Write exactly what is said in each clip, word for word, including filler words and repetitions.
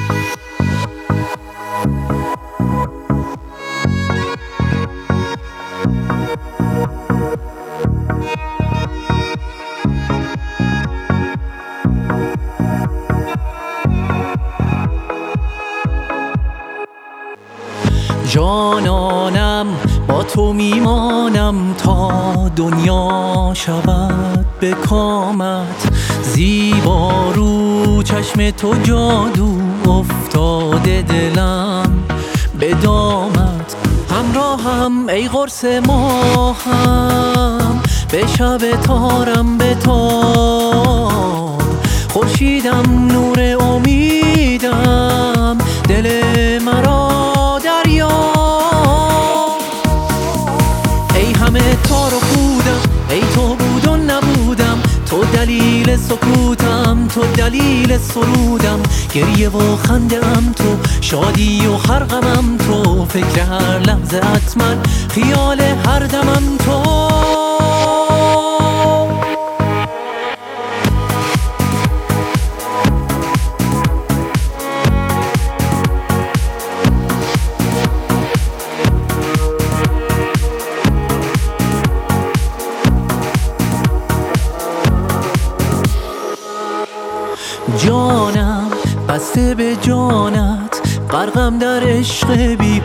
جانانم با تو میمانم تا دنیا شود به کامت، زیبا رو چشم تو جادو افتاده دلم به دامت. همراهم ای قرص ماهم، به شب تارم به تار، خورشیدم نور امیدم، دل مرا ای همه تار و پودم، ای تو بود و نبودم، تو دلیل سکوتم، تو دلیل سرودم، گریه و خنده ام تو، شادی و هر غمم تو، فکر هر لحظه ات من، خیال هر دمم تو. جانم بسته به جانت، غرقم در عشق بی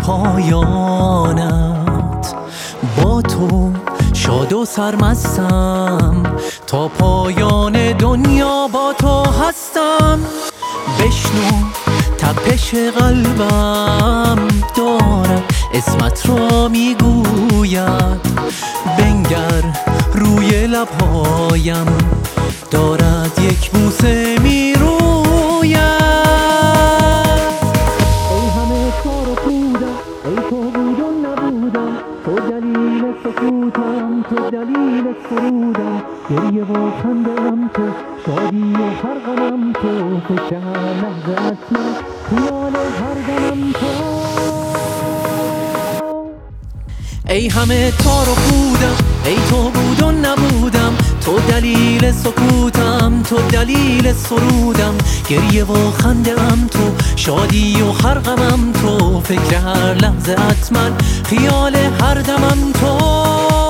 پایانت، با تو شاد و سرمستم، تا پایان دنیا با تو هستم. بشنو تپش قلبم دارد اسمت را میگوید، بنگر روی لبهایم دارد یک بوسه میروید. ای همه تار و پودم، ای تو بود و نبودم، تو دلیل سکوتم، تو دلیل سرودم، گریه و خنده ام تو، شادی و هر غمم تو، فکر هر لحظه ات من، خیال هر دمم تو. ای همه تار و پودم، ای تو بود و نبودم، تو دلیل سکوتم، تو دلیل سرودم، گریه و خنده ام تو، شادی و هر غمم تو، فکر هر لحظه ات من، خیال هر دمم تو.